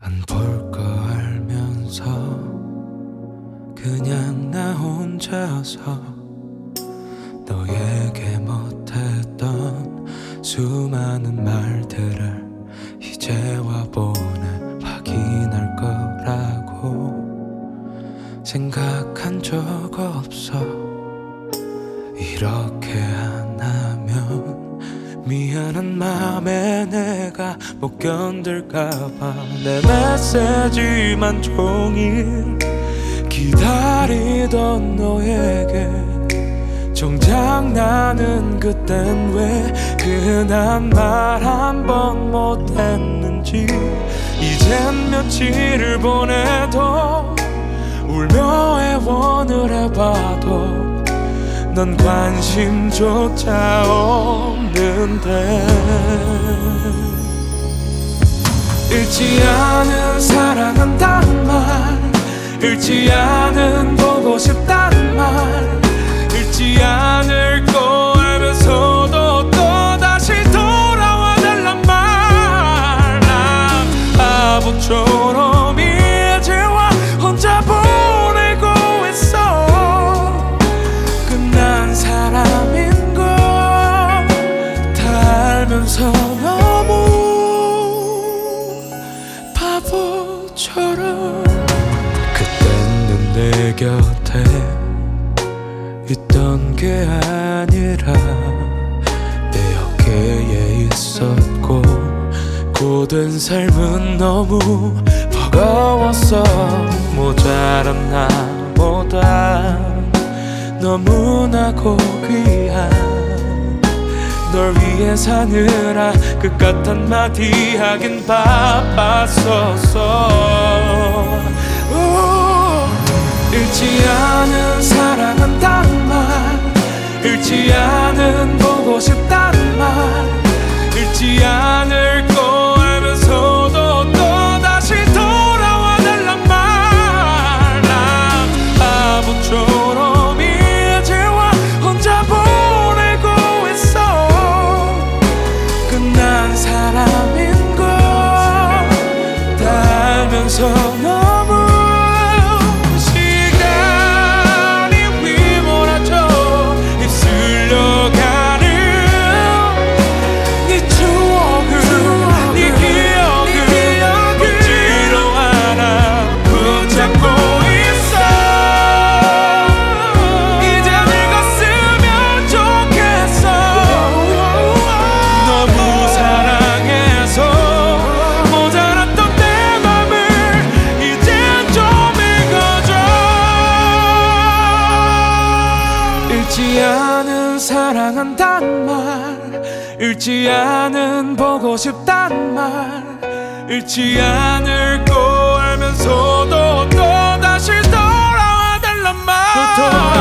안 볼 거 알면서 그냥 나 혼자서 너에게 못했던 수많은 말들을 이제 와보네 확인할 거라고 생각한 적 없어. 이렇게 안 하면 미안한 맘에 내가 못 견딜까봐 내 메시지만 종일 기다리던 너에게 정작 나는 그땐 왜 흔한 말 한 번 못했는지 이젠 며칠을 보내도 울며 애원을 해봐도 넌 관심조차 없는데 읽지 않은 사랑한단 말 읽지 않은 보고 싶단 말 읽지 않을 거 알면서도 또다시 돌아와 달란 말 난 바보처럼 이제와 혼자 보내고 있어. 끝난 사람인 걸 다 알면서 너무 바보처럼 그땐 내 곁에 있던 게 아니라 내 어깨에 있었고 고된 삶은 너무 버거웠어. 모자란 나보다 너무나 고귀한 널 위해 사느라 그깟 한마디 하긴 바빴었어. 읽지 않은 사랑한단 말 읽지 않은 보고 싶단 말 읽지 않을 거 알면서도 또다시 돌아와 달란 말 난 바보처럼 이제와 혼자 보내고 있어. 끝난 사람인 걸 다 알면서 너무 읽지 않은 사랑한단 말 읽지 않은 보고 싶단 말 읽지 않을 거 알면서도 또다시 돌아와 달란 말